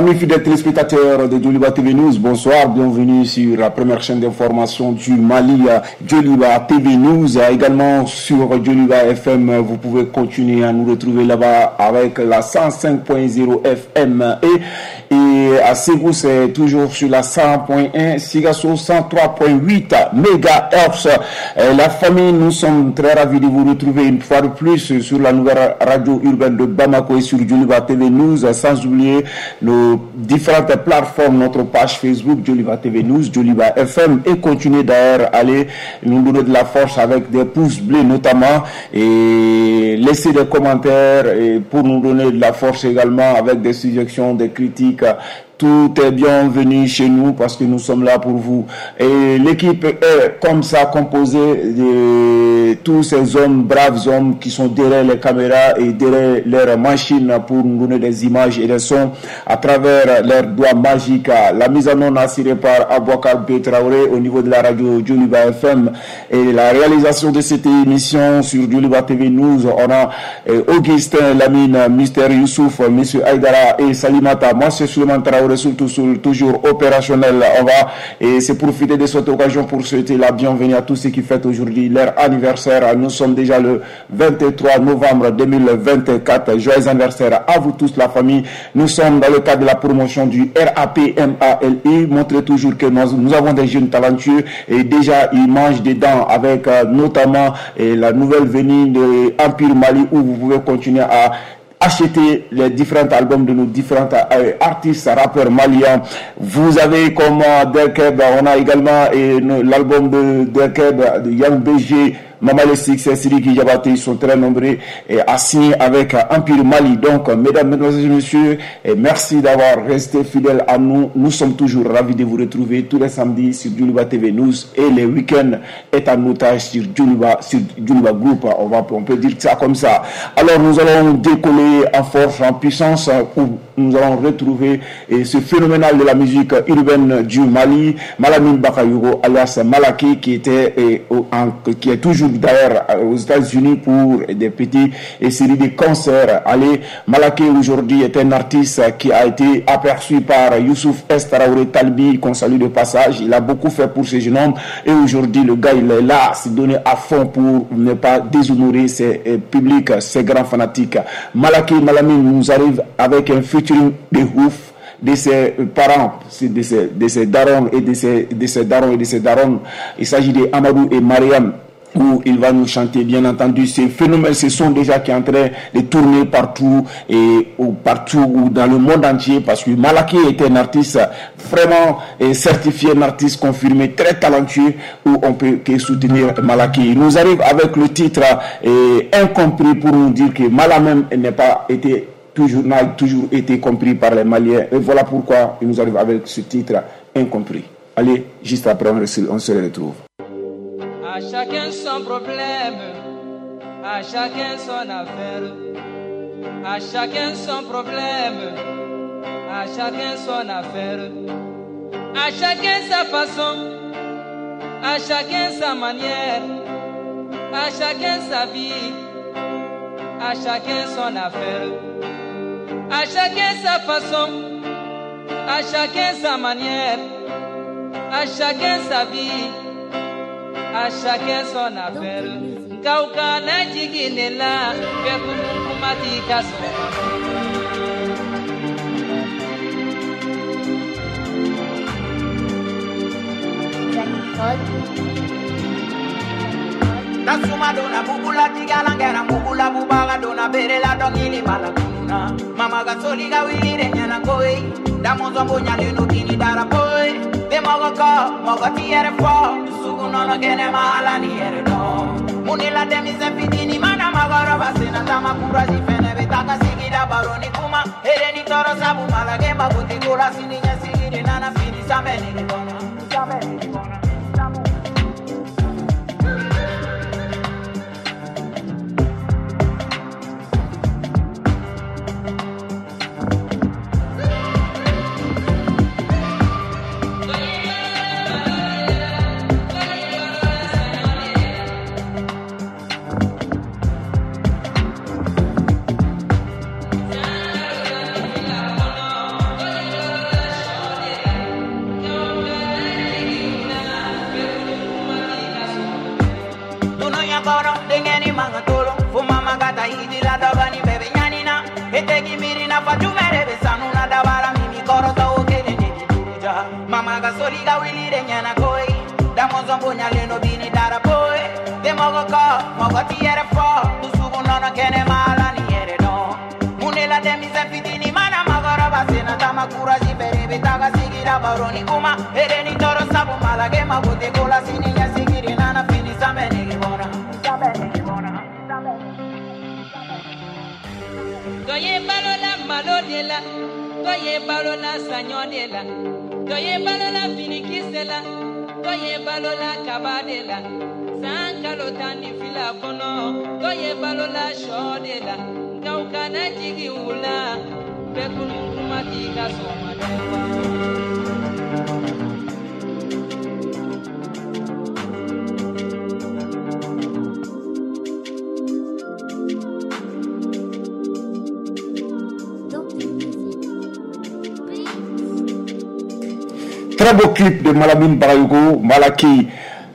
Amis fidèles téléspectateurs de Djoliba TV News, bonsoir, bienvenue sur la première chaîne d'information du Mali, Djoliba TV News. Également sur Djoliba FM, vous pouvez continuer à nous retrouver là-bas avec la 105.0 FM et à Ségou, c'est toujours sur la 100.1, Sigasso 103.8 MHz. La famille, nous sommes très ravis de vous retrouver une fois de plus sur la nouvelle radio urbaine de Bamako et sur Djoliba TV News, sans oublier nos différentes plateformes, notre page Facebook Djoliba TV News, Djoliba FM, et continuer d'ailleurs à aller nous donner de la force avec des pouces bleus notamment, et laisser des commentaires et pour nous donner de la force également avec des suggestions, des critiques. Tout est bienvenu chez nous parce que nous sommes là pour vous. Et l'équipe est comme ça composée de tous ces hommes, braves hommes qui sont derrière les caméras et derrière leurs machines pour nous donner des images et des sons à travers leurs doigts magiques. La mise en onde assurée par Abouakar B. Traoré au niveau de la radio Djoliba FM et la réalisation de cette émission sur Djoliba TV News. On a Augustin Lamine, Mister Youssouf, Monsieur Aïdara et Salimata. Moi, c'est Suleiman Traoré. Toujours opérationnel. On va et c'est profiter de cette occasion pour souhaiter la bienvenue à tous ceux qui fêtent aujourd'hui leur anniversaire. Nous sommes déjà le 23 novembre 2024. Joyeux anniversaire à vous tous, la famille. Nous sommes dans le cadre de la promotion du RAPMALI. Montrez toujours que nous avons des jeunes talentueux et déjà ils mangent des dents avec notamment la nouvelle venue de Empire Mali où vous pouvez continuer à acheter les différents albums de nos différents artistes, rappeurs maliens. Vous avez comme Derkeb, on a également l'album de Derkeb, de Young BG, Mamale Six, Siriki Diabaté, ils sont très nombreux et assis avec Empire Mali. Donc, mesdames, mesdemoiselles et messieurs, et merci d'avoir resté fidèles à nous. Nous sommes toujours ravis de vous retrouver tous les samedis sur Djoliba TV News et les week-ends est en otage sur Djoliba Group. On peut dire ça comme ça. Alors, nous allons décoller en force, en puissance, où nous allons retrouver ce phénoménal de la musique urbaine du Mali, Malamine Bakayoko, alias Malaki, qui est toujours d'ailleurs aux États-Unis pour des petits séries de concerts. Allez, Malaké aujourd'hui est un artiste qui a été aperçu par Youssouf Traoré Talbi, qu'on salue de passage. Il a beaucoup fait pour ces jeunes hommes et aujourd'hui le gars il est là, s'est donné à fond pour ne pas déshonorer ses publics, ses grands fanatiques. Malaké Malamine nous arrive avec un featuring de ouf de ses parents, de ses darons et de ses darons. Il s'agit de Amadou et Mariam, où il va nous chanter, bien entendu. Ces phénomènes, ce sont déjà qui sont en train de tourner partout ou dans le monde entier, parce que Malaké est un artiste vraiment certifié, un artiste confirmé, très talentueux, où on peut que soutenir Malaké. Il nous arrive avec le titre Incompris pour nous dire que Malamem n'a toujours été compris par les Maliens. Et voilà pourquoi il nous arrive avec ce titre Incompris. Allez, juste après, on se retrouve. À chacun son problème, à chacun son affaire. À chacun son problème, à chacun son affaire. À chacun sa façon, à chacun sa manière. À chacun sa vie, à chacun son affaire. À chacun sa façon, à chacun sa manière. À chacun sa vie, à chacun son affaire. Kauka na jiginela, kumati kaso. Nasuma dona bubula tigalangera bubula bubaga dona berela dongili balakuna. Mama gasoli ga wili nyana koi. Damozo bonya lino kini dara boy. De mogo tiere fo. Suguno no gene mala ni ere do. Munila demi se fitini mana magoro basena tama kura jifene betaka sigida baroni kuma. Ere ni toro sabu mala gemba buti kura sini nya sigidi nana fini sameni ni bona. Sameni ni bona. etegi mirina fatumere besanuna dabara mimi koroto okene nduja mama gasoli ga wilire nyana koi damozo bonya leno bini dara boy de mogoko mogoti yere fo tusugo nono kene mala ni yere no munela de mi zafitini mana magoro basena tama kuraji bere betaga sigira baroni kuma ereni toro sabu malage mabote kola sini ya sigiri nana fini samene gibona Toye balola malodela, toye balola sanyodela, toye balola finikisela, toye balola kabadela, sankalo tani fila kono, toye balola shodela, kaukana jigi ula, bekunu kumatika somadewa. Très beau clip de Malamine Barayugo, Malaki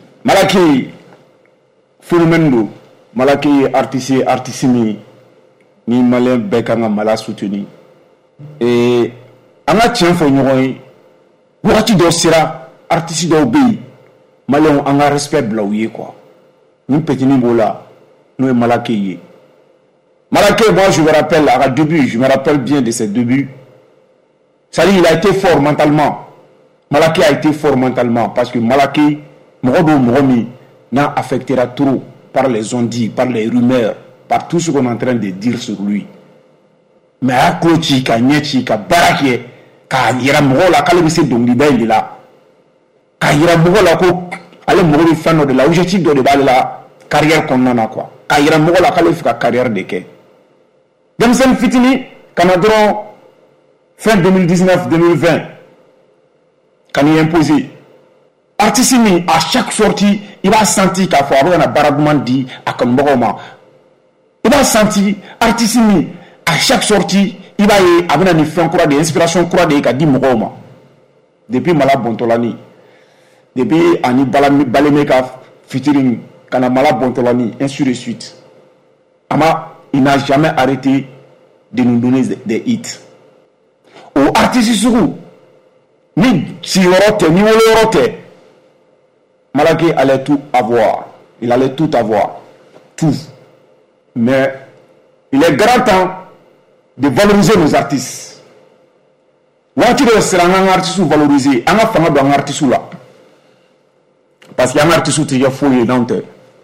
Fulmendo, Malaki artisimi, ni malin bekanga mala soutenu. Et on a tient for nous, wati do sera artiste do bi, malin on a respect blaouye quoi. Ni petit niveau là, nous Malaki. Malaki, moi je me rappelle à début, je me rappelle bien de ses débuts. Ça dit, il a été fort mentalement. Malaki a été fort mentalement parce que Malaki, Moromi, n'a affectera trop par les ondits, par les rumeurs, par tout ce qu'on est en train de dire sur lui. Mais à Kochi, Kanyeti, Baraki, Kanyera Morola, Kalebise Dongliben là, Kanyera Morola, allez mourir fan de la objectif de la carrière qu'on en a quoi. Kanyera Morola, Kalefika carrière de quai. Demsen Fitini, Canadron, fin 2019-2020. Quand il est imposé, artiste à chaque sortie, il va sentir qu'il faut avoir un baragouement dit à Kanboroma. Il va sentir, artiste à chaque sortie, il va avoir une inspiration croix de Moroma. Depuis Malab Bontolani, depuis Ani Balemeka featuring Kana Malab Bontolani, ainsi de suite. Ama, il n'a jamais arrêté de nous donner des hits. Aux artistes sur ni si yorote, ni yorote. Malaki allait tout avoir. Il allait tout avoir. Tout. Mais il est grand temps de valoriser nos artistes. Wati de sera un artiste valorisé. Un enfant d'un artiste là. Parce qu'il y a un artiste qui est fouillé dans le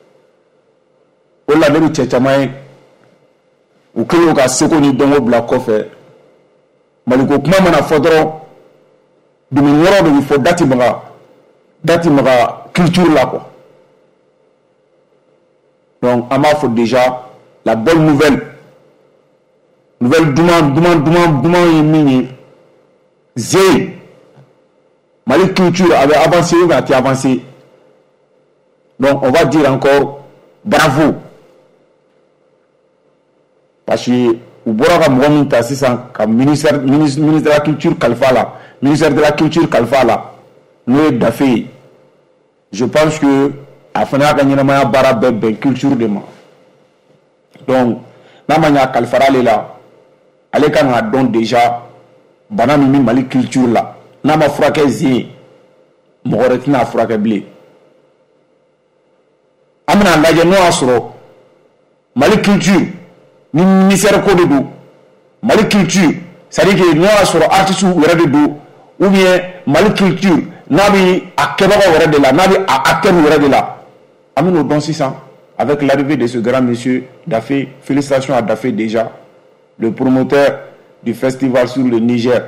on l'a vu tchétchamaï. Ou que l'on a secoué dans le black coffre. Maliko kuma mana fodro. De mon il faut dati maga culture là quoi. Donc à ma faut déjà la bonne nouvelle demande mini zé Mali culture avait avancé mais a avancé. Donc on va dire encore bravo parce que ou boraka mouami tassisan comme ministre de la culture Kalfa là. Ministère de la culture Kalfala, nous d'affaires. Je pense que à finir gagner la maya bara ben culture de moi. Donc, na maya Kalfara là, allez quand on a donc déjà banami mali culture là. Na ma frake zi, moretina frake blé. Amna laje no asro. Mali culture, ni ministère ko de do. Mali culture, ça dit que no asro artiste ou de do. Ou bien Mali culture nabi akeba wara de la nabi acteur wara de la amino dans 600 avec l'arrivée de ce grand monsieur Dafé. Félicitations à Dafé déjà, le promoteur du festival sur le Niger,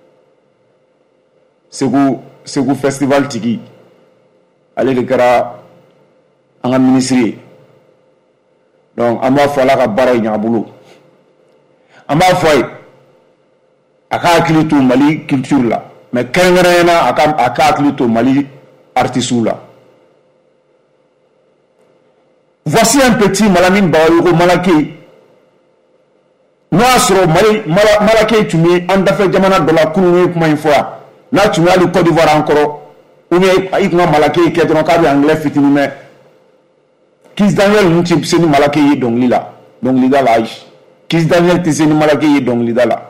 Segou festival tiki allez le cara en ministère. Donc ama fala ka bara nyabulu ama foy aka klitu Mali culture là. Mais quand on a un Mali artiste là. Voici un petit Malamine Barayugo Malaki. Nous sommes Malaki, tu mets un affaire Jamana de la Kounou pour une fois. Là, tu mets le Côte d'Ivoire encore. Ou bien, il y a Malaki qui est dans le cadre anglais, fitinement. Qui est Daniel Moutib, c'est Malaki, donc là. Donc, les gars, là, Kiss Daniel tɛ se ni Malake ye dɔnkilida la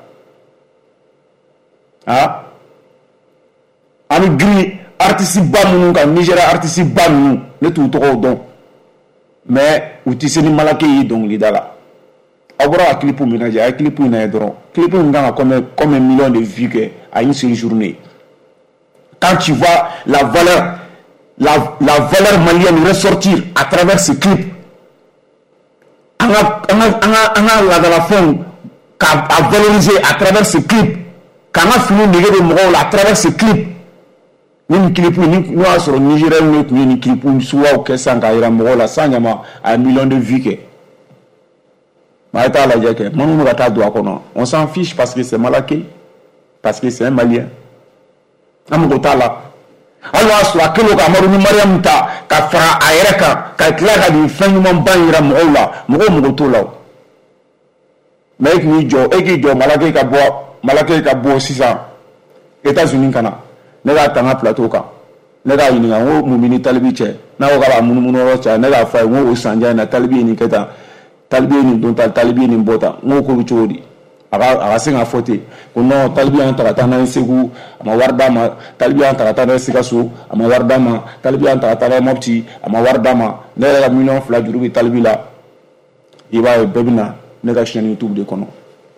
ani giri artiste ba minnu kan Nigeria artiste ba minnu ne t'u tɔgɔw dɔn mais u tɛ se ni Malake ye dɔnkilida la aw bɔra ka clip min lajɛ a ye clip in lajɛ dɔrɔn clip in kan ka combien de millions de vues kɛ à une seule journée quand tu vois la valeur malienne ressortir à travers ce clip on a la fond à valoriser à travers ce clip quand on a fini de mɔgɔw à travers ce clip ni clip ni a sɔrɔ Nigeria ni tun ye ni clip suwaw kɛ san k'a yira mɔgɔw la san ɲama a millions de vues kɛ mais a ye taa lajɛ kɛ minnu bɛ ka taa don a kɔnɔ on s'en fiche parce que c'est Malake parce que c'est un Malien an mago t'a la hali n'a sɔrɔ a kɛlen ka Amadu ni Mariam ta ka fara a yɛrɛ kan ka tila ka nin fɛn ɲumanba yira mɔgɔw la mɔgɔw mago t'o la mais e k'i jɔ Malake ka bɔ sisan États-Unis ka na ne k'a ta n ka plateau kan ne k'a ɲininka n ko mun b'i ni Talibi cɛ n'a ko k'a b'a munumunu yɔrɔ cɛ ne k'a fɔ a ye n ko o sanjɛ in na Talibi ye nin kɛ tan Talibi ye nin don tan Talibi ye nin bɔ tan n ko k'o bɛ cogo di a ka se k'a fɔ ten ko non Talibi y'an ta ka taa n'a ye Segu a ma wari d'a ma Talibi y'an ta ka taa n'a ye Sikaso a ma wari d'a ma Talibi y'an ta ka taa n'a ye Mopti a ma wari d'a ma ne yɛrɛ ka miliyɔn 2 juru bɛ Talibi la i b'a ye bɛɛ bɛ na ne ka chaîne YouTube de kɔnɔ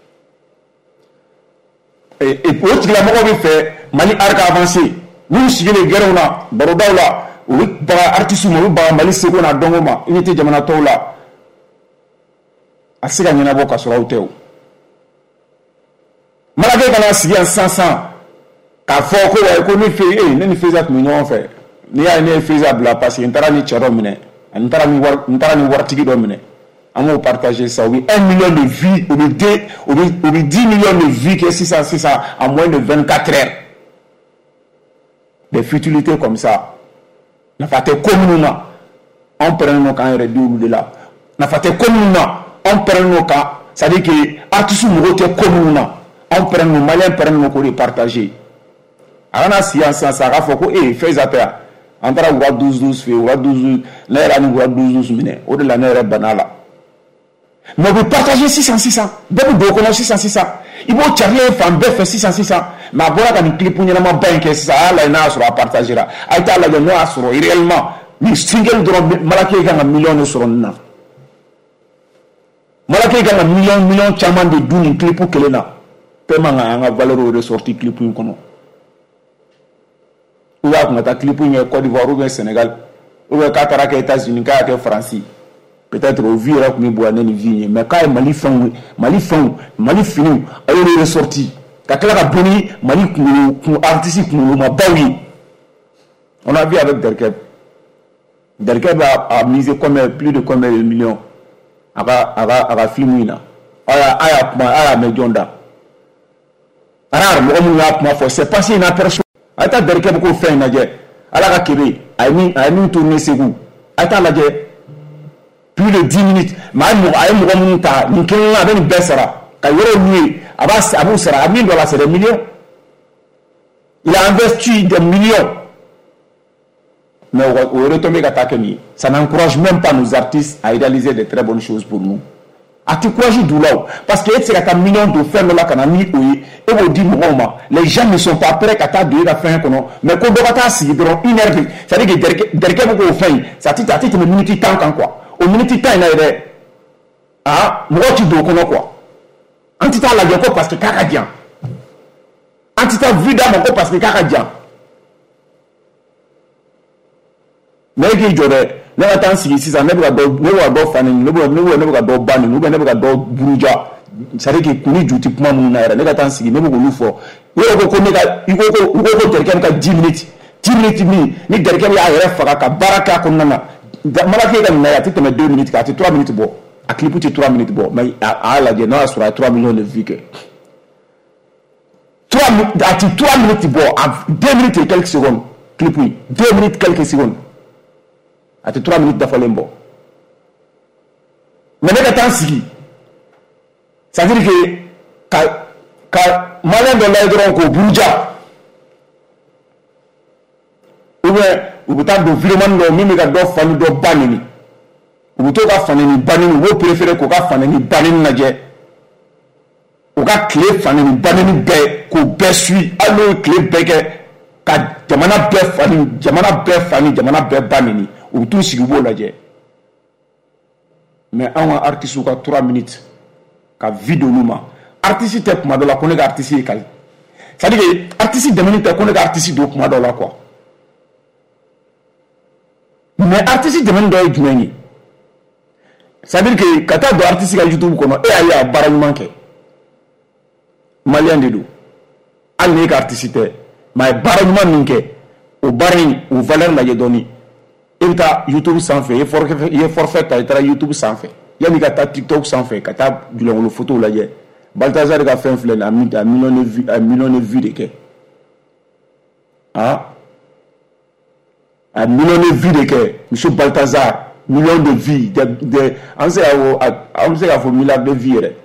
o tigilamɔgɔ bɛ fɛ Mali art ka avancer n'u sigilen gɛrɛw na barodaw la u bɛ baga artiste ma u bɛ baga Mali seko n'a dɔnko ma i ɲɛ tɛ jamana tɔw la a se ka ɲɛnabɔ ka sɔrɔ aw tɛ o Malake kana sigi yan sisan k'a fɔ ko ne ni Feza tun bɛ ɲɔgɔn fɛ n'i y'a ye ne ye Feza bila parce que n taara ni cɛ dɔ minɛ n taara ni waritigi dɔ minɛ an b'o partager ça, oui, 1 million de vues, ou 10 millions de vues que 600 en moins de 24 heures. Des futilités comme ça. N'a pas été commun, on prend nos camps et réduit de là. N'a pas été commun, on prend nos camps, ça veut dire que artistes nous commun, on prend nos Maliens, prennent nos cours et partager. Alors, on a science, ça va faire que, fais ça. On a 12 fait, on a 12, l'air à nous 12 minutes, au-delà de l'air banal. Mais on peut partager 600. Beaucoup de gens 600. Il faut charger un fan fait 600. Mais voilà quand il clip pour nous banque ça là il a sur partager là. Aïta là il a sur réellement ni single drop Malake gagne million sur na. Malake gagne million chaman de duni clip pour kele na. Tellement nga valeur de sortie clip pour kono. Ou ya ngata clip pour Côte d'Ivoire ou Sénégal. Ou ya katara ke États-Unis ka ke France. Peut-être au vieux comme Boané ni vigne mais quand Mali fini elle est sortie quand elle a béni Mali artiste ma bawi on a vu avec Derkeb a misé plus de combien de millions à film aya medionda ara mo na for c'est passé une aperçu ata Derkeb ko fait na je ala ka kebe ay ni tourner Ségou ata la je plus de 10 minutes mais ay mo mun ta ni kenla ben besara ka yoro ni abu sara $1 million c'est des millions il a investi des millions mais au retombé katakeni ça n'encourage même pas nos artistes à réaliser de très bonnes choses pour nous à te courager douleur parce que c'est un million de faire là kanani oui et vous dit moi les gens ne sont pas prêts à ta de la fin mais quand on va si durant 1 heure ça veut dire que derrière vous fait ça t'a une minute temps quand quoi au minute temps il est moi tu dois connaître quoi antita la yoko parce que kakadian antita vida moko parce que kakadian mais qui jore ne va tan sigi sisan ne bɛ ka dɔ fani ne bɛ ka dɔ bani ne bɛ ka dɔ buruja c'est à dire que kuni ju tɛ kuma minnu na yɛrɛ ne ka tan sigi ne bɛ k'olu fɔ yɔrɔ ko ne ka i ko Derkeb ka 10 minutes min ni Derkeb y'a yɛrɛ faga ka baara k'a kɔnɔna na Malake ka nin na a tɛ tɛmɛ 2 minutes kan a tɛ 3 minutes bɔ a clip tɛ 3 minutes bɔ mais a y'a lajɛ n'a y'a sɔrɔ a ye 3 millions de vues kɛ a tɛ 3 minutes bɔ a 2 minutes et quelques secondes clip 2 minutes quelques secondes a tɛ 3 minutes dafalen bɔ mais ne ka taa sigi c'est à dire que ka malien dɔ lajɛ dɔrɔn k'o buruja ou bien u bɛ taa don vidéoman dɔ min bɛ ka dɔ fani dɔ ba neni u bɛ to ka faneni ba neni u b'o préférer k'o ka faneni ba neni lajɛ o ka tile fani ni banni bɛɛ k'o bɛɛ suit hali n'o ye tile bɛɛ kɛ ka jamana bɛɛ fani jamana bɛɛ ba nini u bɛ t'u sigi u b'o lajɛ mais anw ka artistes ka 3 minutes ka vie d'olu ma artiste tɛ kuma dɔ la ko ne ka artiste ye kali c'est à dire que artiste dɛmɛni tɛ ko ne ka artiste don kuma dɔ la quoi mais artiste dɛmɛni dɔ ye jumɛn ye c'est à dire que ka taa don artiste ka YouTube kɔnɔ e y'a ye a baara ɲuman kɛ malien de don hali n'e ka artiste tɛ mais a ye baara ɲuman min kɛ o baara in o valeur lajɛ dɔɔni e bɛ taa YouTube sanfɛ i ye forfait ta i taara YouTube sanfɛ yanni ka taa TikTok sanfɛ ka taa julɔnkɔlɔ photo lajɛ Balthazar ka fɛn filɛ nin ye a million de vues de kɛ a million de vues de kɛ monsieur Balthazar million de vues an bɛ se k'a fɔ milliard de vues yɛrɛ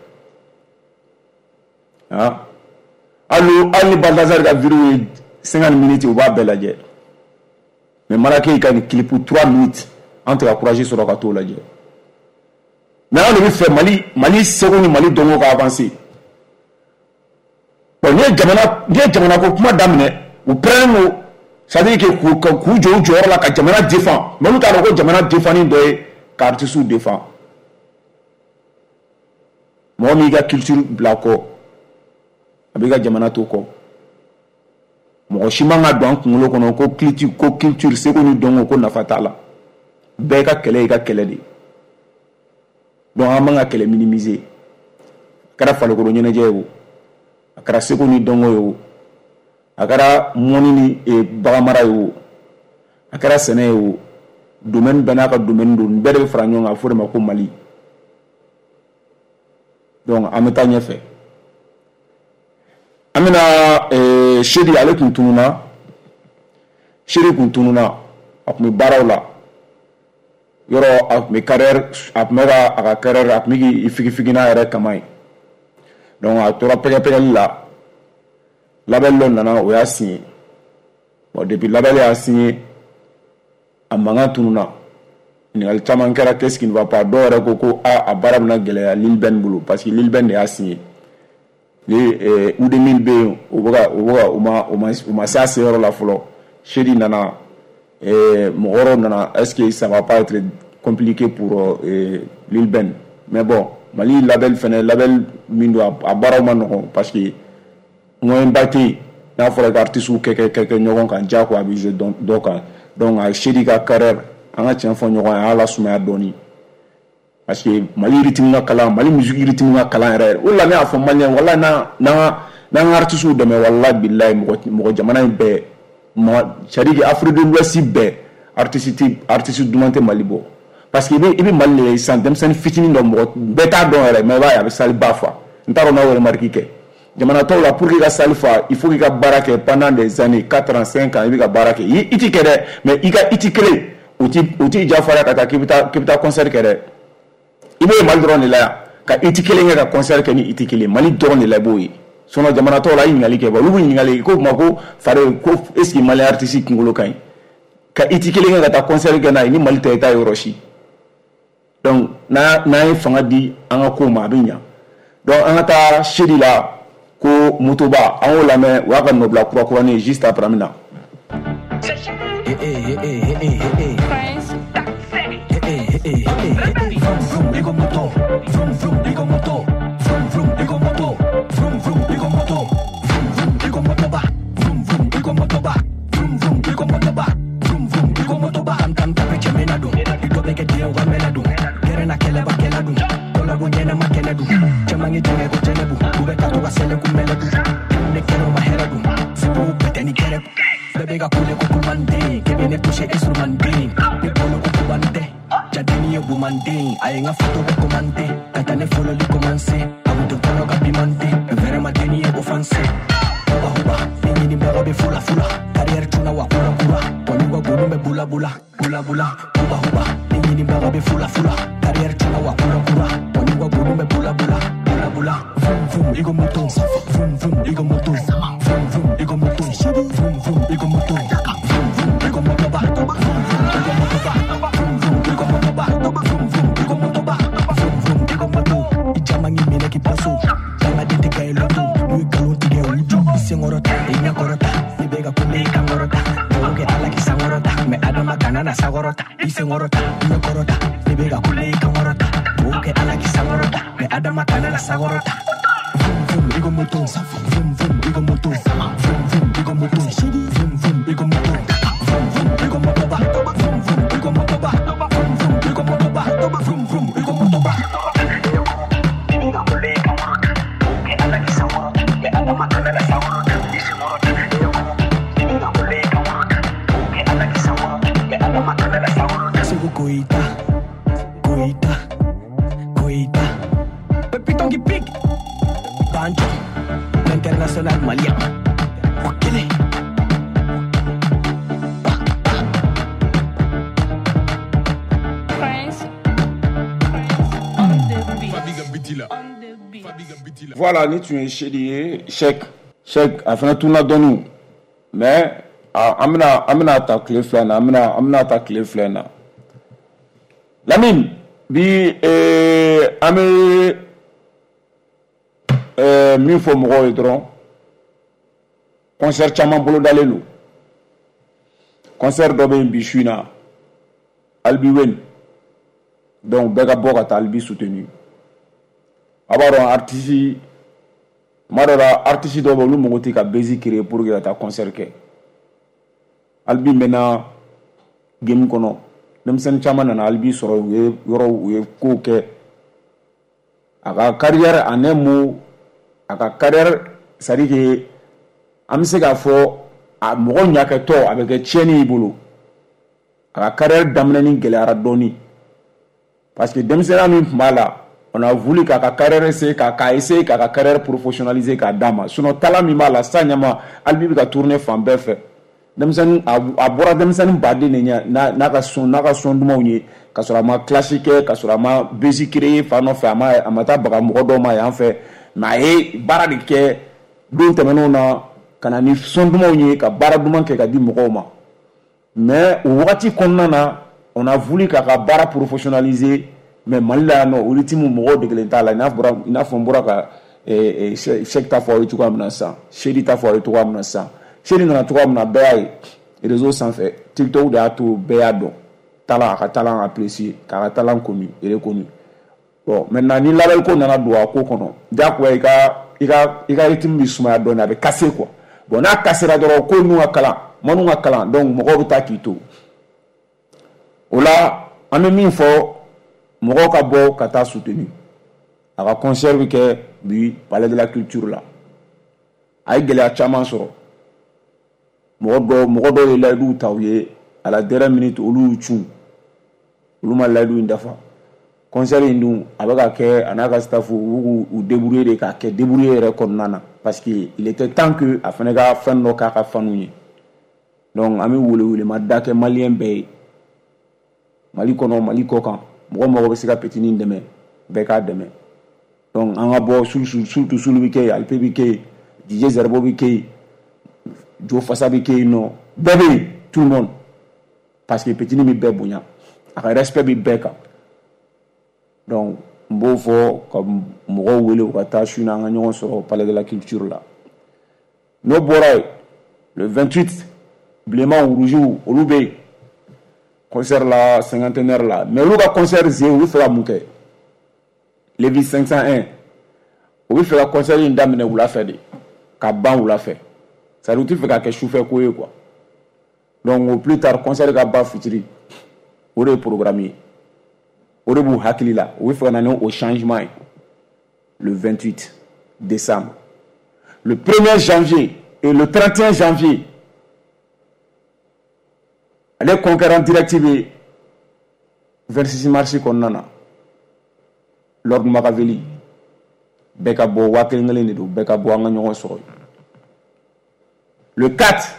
hali ni Balthazar ka vidéo ye 50 minutes u b'a bɛɛ lajɛ mais Marake ka nin clip 3 minutes an tɛ ka courage sɔrɔ ka t'o lajɛ mais an de bɛ fɛ Mali seko ni Mali dɔnko ka avancer bon n'i ye jamana ko kuma daminɛ u pɛrɛnnen don c'est à dire que k'u jɔ u jɔyɔrɔ la ka jamana défend mais olu t'a dɔn ko jamana défending dɔ ye ka artistes défend mɔgɔ min y'i ka culture bila kɔ a b'i ka jamana to kɔ mɔgɔ si man ka don an kunkolo kɔnɔ ko culture seko ni dɔnko ko nafa t'a la bɛɛ ka kɛlɛ i ka kɛlɛ de donc an man ka kɛlɛ minimiser a kɛra farikolo ɲɛnajɛ ye o a kɛra seko ni dɔnko ye o a kɛra mɔni ni baganmara ye o a kɛra sɛnɛ ye o domaine bɛɛ n'a ka domaine don nin bɛɛ de bɛ fara ɲɔgɔn kan a fɔ de ma ko Mali donc an bɛ taa ɲɛfɛ an bɛna Sedi ale kun tununa a tun bɛ baaraw la yɔrɔ a tun bɛ carrière a tun bɛ a ka carrière a tun bɛ k'i figi n'a yɛrɛ kama ye donc a tora pɛgɛ-pɛgɛli la label dɔ nana o y'a signé bon depuis label y'a signé a mankan tununa ɲininkali caman kɛra qu'est-ce qui ne va pas dɔw yɛrɛ ko a baara bɛna gɛlɛya Lil Ben bolo parce que Lil Ben de y'a signé Udemil bɛ yen o ma se a se yɔrɔ la fɔlɔ Sedi nana mɔgɔ wɛrɛw nana est-ce que ça va pas être compliqué pour Lil Ben mais bon Mali label min don a baaraw ma nɔgɔn parce que moyen ba tɛ yen n'a fɔra ka artistes kɛ ɲɔgɔn kan diyago a bɛ jouer dɔ kan donc a Sedi ka carrière an ka tiɲɛ fɔ ɲɔgɔn ye a y'a lasumaya dɔɔni parce que Mali rythme ka kalan Mali musique rythme ka kalan yɛrɛ o la ne y'a fɔ malien wala n'an ka artistes dɛmɛ wala bilayi mɔgɔ jamana in bɛɛ c'est à dire que Afrique de l'Ouest bɛɛ artiste duman tɛ Mali bɔ parce que i bɛ Mali de ye sisan denmisɛnnin fitinin dɔ mɔgɔ bɛɛ t'a dɔn yɛrɛ mais i b'a ye a bɛ sali ba fa n t'a dɔn n'aw yɛrɛ remarque kɛ jamana tɔw la pour que i ka sali fa il faut k'i ka baara kɛ pendant des années 4 ans 5 ans i bɛ ka baara kɛ i ti kɛ dɛ mais i ti kelen o ti jafara ka taa k'i bɛ taa concert kɛ dɛ i b'o ye Mali dɔrɔn de la yan ka i ti kelen kɛ ka concert kɛ ni i ti kelen Mali dɔrɔn de la i b'o ye sinon jamana tɔw la i ɲininkali kɛ olu bɛ ɲininkali ko kuma ko fare ko est ce que Mali artiste kunkolo ka ɲi ka i ti kelen kɛ ka taa concert kɛ n'a ye ni Mali tɛ i t'a yɔrɔ si donc n'an ye fanga di an ka ko ma a bɛ ɲa donc an ka taa Sedi la ko Motoba an y'o lamɛn o y'a ka nɔbila kura-kuranin ye juste après an bɛ na. Ayenga foto be komante katane follow li commencer abuto kono ka pimante vera mateni e offense huba nini mbega be fula carrière tuna wa kura poni wa gonu me bula huba nini mbega be fula carrière tuna wa kura poni wa gonu me bula vum ego moto vum ego moto vum ego moto vum ego moto vum ego moto ba Ijamangi mina kipaso Kanga dite kaya eloto Nui galon tige uju Isengorota, inyagorota Nibega kule ikangorota Oge ala kisangorota Me adama kanana sagorota Isengorota, inyagorota Nibega kule ikangorota Oge ala kisangorota Me adama kanana sagorota Vroom vroom igo moto Vroom vroom igo moto Vroom vroom igo moto Vroom vroom igo moto Vroom vroom igo moto ba Vroom vroom igo moto ba Vroom vroom igo moto ba Vroom vroom igo moto ba Goita, goita, goita. Pepito qui pique. Banjo, l'international malien. Wakile. Voilà, ni tu es chéri, chèque, afin tout n'a donné. Mais, amena ta clé flana, amena ta clé flana. Lamine, bi ame min fo mɔgɔw ye dɔrɔn concert caman bolo dalen don concert dɔ bɛ yen bi su in na Albi Wen donc bɛɛ ka bɔ ka taa Albi soutenu a b'a dɔn artiste tuma dɔ la artiste dɔw bɛ olu mago tɛ ka base créer pour que ka taa concert kɛ Albi mɛnna game kɔnɔ denmisɛnnin caman nana Albi sɔrɔ u ye ko kɛ a ka carrière en un mot a ka carrière c'est-à-dire que an bɛ se k'a fɔ a mɔgɔ ɲakɛtɔ a bɛ kɛ tiɲɛni i bolo a ka carrière daminɛni gɛlɛyara dɔɔni parce que denmisɛnninya min tun b'a la on a voulu k'a ka carrière essayer k'a ka carrière professionnaliser k'a d'a ma sinon talent min b'a la sa ɲɛma Albi bɛ ka tourner fan bɛɛ fɛ denmisɛnnin a bɔra denmisɛnnin baden de ɲɛ n'a ka son dumanw ye ka sɔrɔ a ma classe kɛ ka sɔrɔ a ma base créer fan nɔfɛ a ma taa baga mɔgɔ dɔw ma yan fɛ mais a ye baara de kɛ don tɛmɛnenw na ka na ni son dumanw ye ka baara duman kɛ ka di mɔgɔw ma mais o wagati kɔnɔna na on a voulu k'a ka baara professionnaliser mais Mali la yan nɔ o rythme mɔgɔw degelen t'a la i n'a fɔ n bɔra ka Cheikh ta fɔ aw ye cogoya min na sisan Seri ta fɔ aw ye cogoya min na sisan Seri nana cogoya min na bɛɛ y'a ye réseau sanfɛ TikTok de y'a to bɛɛ y'a dɔn talent a ka talent apprécié k'a ka talent connu reconnu bon maintenant ni label ko nana don a ko kɔnɔ diyagoya i ka rythme bɛ sumaya dɔɔnin a bɛ casser quoi bon n'a cassera dɔrɔn ko n'u ka kalan manu ka kalan donc mɔgɔw bɛ taa k'i to o la an bɛ min fɔ mɔgɔw ka bɔ ka taa soutenir a ka concert bɛ kɛ bi palais de la culture la a ye gɛlɛya caman sɔrɔ mɔgɔ dɔw ye layiduw ta u ye à la dernière minute olu y'u cun olu ma layidu in dafa concert in dun a bɛ ka kɛ a n'a ka staff u débrouiller de k'a kɛ débrouiller yɛrɛ kɔnɔna na parce que il était temps que a fana ka fɛn dɔ k'a ka faniw ye donc an bɛ welewelema da kɛ maliyɛn bɛɛ ye Mali kɔnɔ Mali kɔ kan mɔgɔ bɛ se ka petini dɛmɛ bɛɛ k'a dɛmɛ donc an ka bɔ surtout Sulu bɛ kɛ yen Alpe bɛ kɛ yen DJ Zerbo bɛ kɛ yen Jo Fasa bɛ kɛ yen nɔ bɛɛ bɛ yen tout le monde parce que petini bɛ bɛɛ bonya a ka respect bɛ bɛɛ kan donc n b'o fɔ ka mɔgɔw wele u ka taa su in na an ka ɲɔgɔn sɔrɔ palais de la culture la n'o bɔra yen le 28 bilenmanw rougiw olu bɛ yen concert la cinquantenaire la mais olu ka concert zen u bɛ fɛ ka mun kɛ Levi 501 u bɛ fɛ ka concert in daminɛ wula fɛ de ka ban wula fɛ c'est-à-dire u tɛ fɛ ka kɛ sufɛ ko ye quoi donc au plus tard concert ka ban fitiri o de ye programme ye o de b'u hakili la u bɛ fɛ ka na ni o changement ye le 28 décembre le 1er janvier et le 31 janvier ale concurrent direct bɛ 26 mars kɔnɔna na Lord Machiavelli bɛɛ ka bɔ waa kelen de don bɛɛ ka bɔ an ka ɲɔgɔn sɔrɔ le 4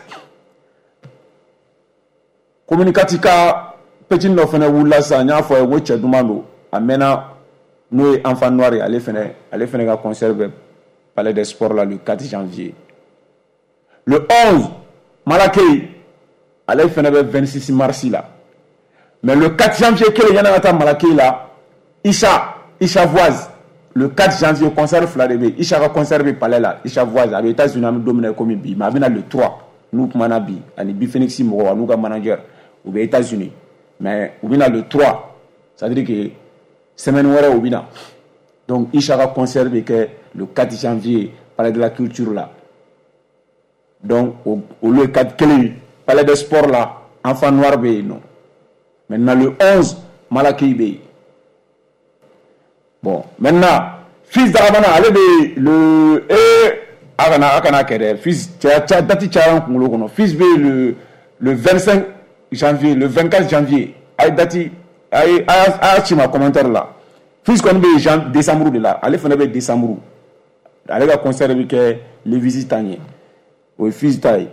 communicati ka petit dɔ fana wulila sisan n y'a fɔ a ye ko cɛ duman don a mɛnna n'o ye enfant noir ye ale fana ka concert bɛ palais des sports la le 4 janvier le 11 Malakei ale fana bɛ 26 mars la mais le 4 janvier kelen yana ka taa Malakei la Isha Voise le 4 janvier concert Fladebe il chaka concert be palais là il chaka voix avec États-Unis am dominer comme bi mais abina le 3 nous mana bi ani bi Phoenix mo nous ga manager ou bien États-Unis mais ubina le 3 ça veut dire que semaine wara ubina donc il chaka concert be que le 4 janvier palais de la culture là donc au lieu 4 clé palais de sport là enfant noir be non maintenant le 11 Malaki be. Bon, maintenant, fils d'Arabana, allez le Akana Kere, fils Dati Charan Kumulo, fils B le 25 janvier, le 24 janvier, aïe Dati, aïe Chima commentaire là. Fils qu'on veut décembre de là, allez faire décembre. Allez la concert avec les visitants. Oui, fils taille.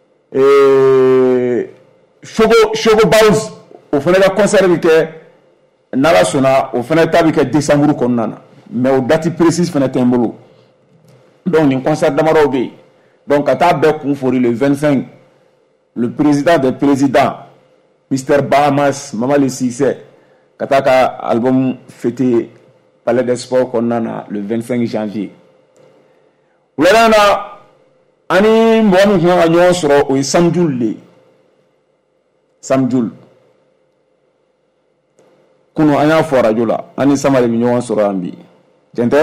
Chogo Baus, au fait la concert avec Nala sona au fenêtre avec décembre konnana mais au date précise fenêtre mbolo donc un concert d'Amarobe donc à table confori le 25 le président des présidents Mr Bahamas Mama le Cissé kataka album fêté Palais des Sports konnana le 25 janvier ulana ani mbonu nga nyo soro o samjul kuno anya fo radio la ani samale bi ñowan soro ambi jente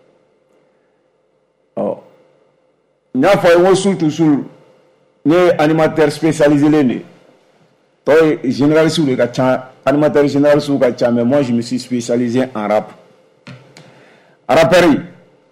oh nya fo e sul ne animateur spécialisé lene to général sur le gacha animateur général sur gacha mais moi je me suis spécialisé en rap raperi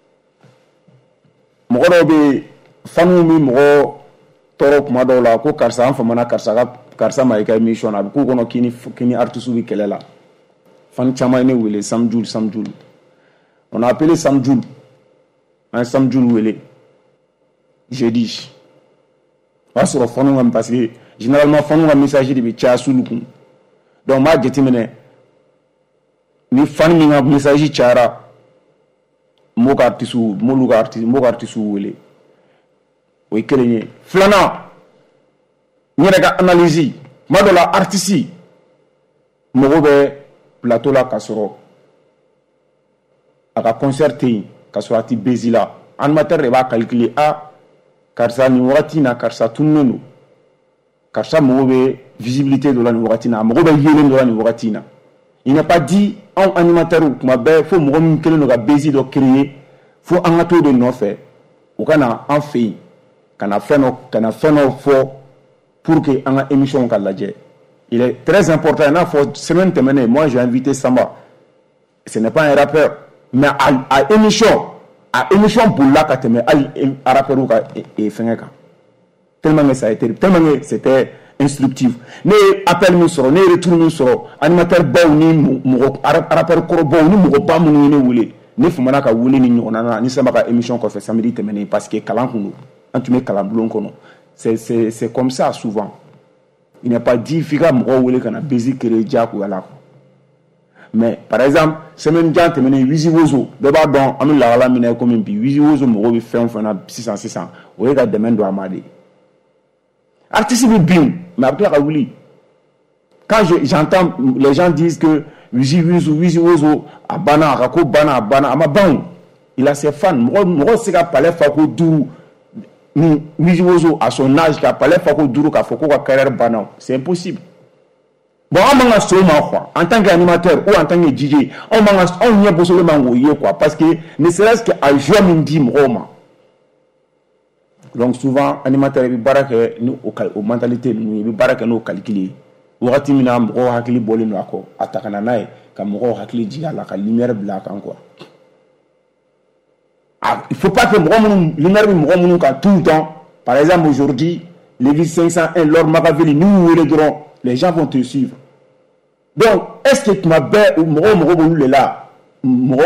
mo ko be fanu mi mo toro kuma do la ko karsa fa mana karsa ma ka mission ab ko kono kini artiste bi kelela fan chama ne wele samjul on a appelé samjul un samjul wele jeudi parce que fonu ngam parce que généralement fonu ngam message de cha sulukum donc ma jetimene ni fan mi ngam message chara mo ka artisu wele o kelenye flana ni rega analyse ma do la artiste mo be plateau la kasoro aka concerté kasoro ati bezila animateur re ba calculer karsa ni wati na karsa tunnono karsa mo be visibilité de la ni wati na mo be yelen de la ni wati na il n'est pas dit en animateur kuma be faut mo min kele no ga bezi do créer faut en ato de no fait o kana en fait kana feno fo pour que en émission ka laje. Il est très important. Il a faut semaine terminée. Moi, j'ai invité Samba. Ce n'est pas un rappeur, mais à émission pour la kateme à rappeur ou et fengeka. Tellement ça a été, tellement c'était instructif. Ne appel nous soro, ne retour nous soro. Animateur ba ni rappeur koro ba ni mo ba mo ni wule. Ne fumana ka wule ni onana ni Samba ka émission ko fait samedi terminée parce que kalankuno. Antume kalamblon kono. C'est comme ça souvent. Il n'est pas dit fika mo wele kana basic reja ko ala ko mais par exemple semaine jante mene wizi wozo be ba don am la la mine ko min bi wizi wozo mo bi fen na 600 o ga demain do amade artiste bi bien mais après ka wuli quand j'entends les gens disent que wizi wozo abana ka ko bana ama ban il a ses fans mo se ka palais fa ko du ni Wiziwozo à son âge qui a pas l'air fako duru ka foko ka carrière banal, c'est impossible. Bon, on m'a quoi en tant qu'animateur ou en tant que DJ, on y a besoin de m'envoyer quoi parce que ne serait-ce qu'à jouer mindi mroma. Donc souvent animateur bi baraka nous au mentalité nous bi baraka nous calculer. Wakati mina mro hakili bolé no ako atakana nae ka mro hakili jiga la ka lumière black encore. Il ne faut pas que lumière tout le temps. Par exemple, aujourd'hui, Lévis 501, Lord Magaveli, nous les dirons, les gens vont te suivre. Donc, est-ce que tu m'as bien ou là, nous